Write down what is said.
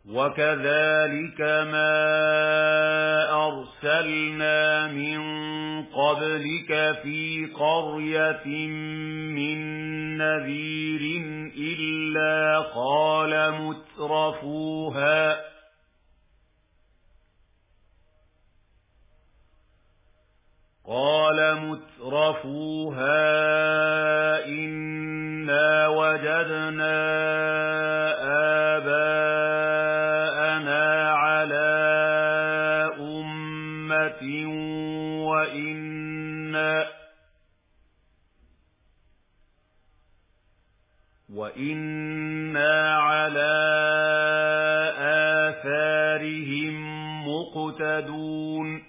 وكذلك ما أرسلنا من قبلك في قرية من نذير إلا قال مترفوها إنا وجدنا آباءنا على أمة وإنا على آثارهم مقتدون